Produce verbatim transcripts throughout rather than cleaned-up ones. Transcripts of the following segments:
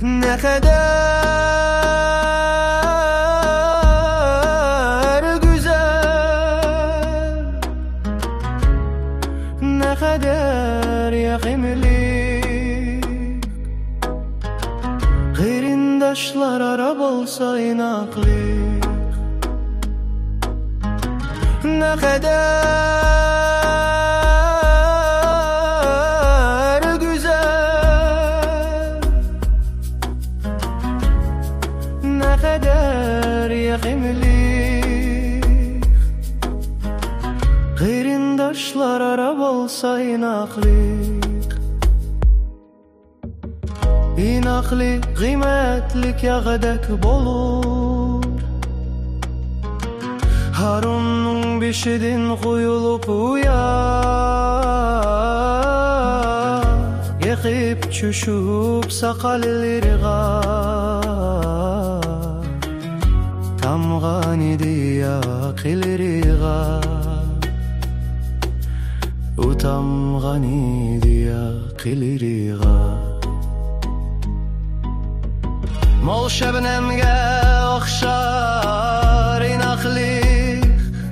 Ne kadar güzel, ne kadar yakimlik. Kıyrindaşlar arab olsa inaklik. Ne kadar güzel, ne kadar yakimlik. Kıyrindaşlar arab olsa inaklik. İnaklik kıymetlik yağdek bolur. Harun'un bişidin kuyulup uyar. Yekip çüşüp sakalleri gar. Tamgan idi yakilleri gar. Utamgan idi yakilleri gar. Mol şebnemge okşar inaklik.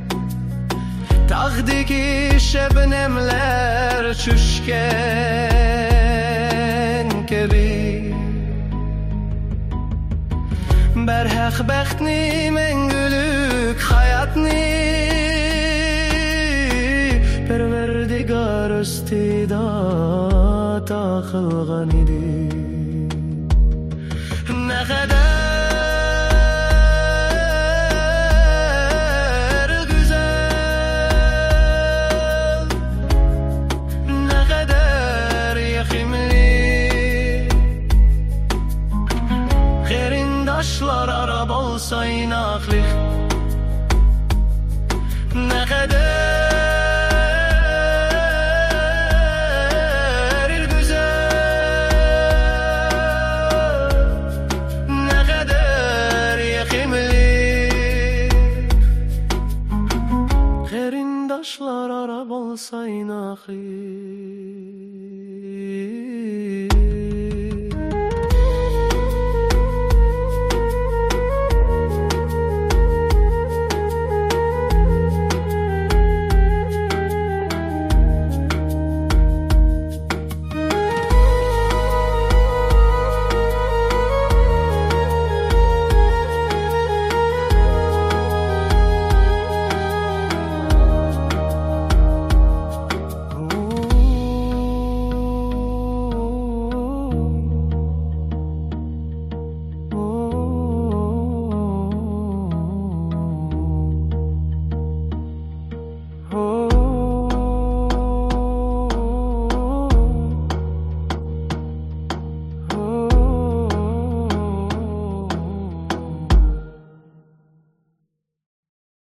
Tağdiki şebnemler çüşken kebi. Berhak behtni mengülük hayatni. Perverdigar istidat akılgan idi. Ne kadar güzel, ne kadar yakimli. Kıyrindaşlar arab olsa inaklik. Ne kadar Kıyrindaşlar arab olsa inaklik.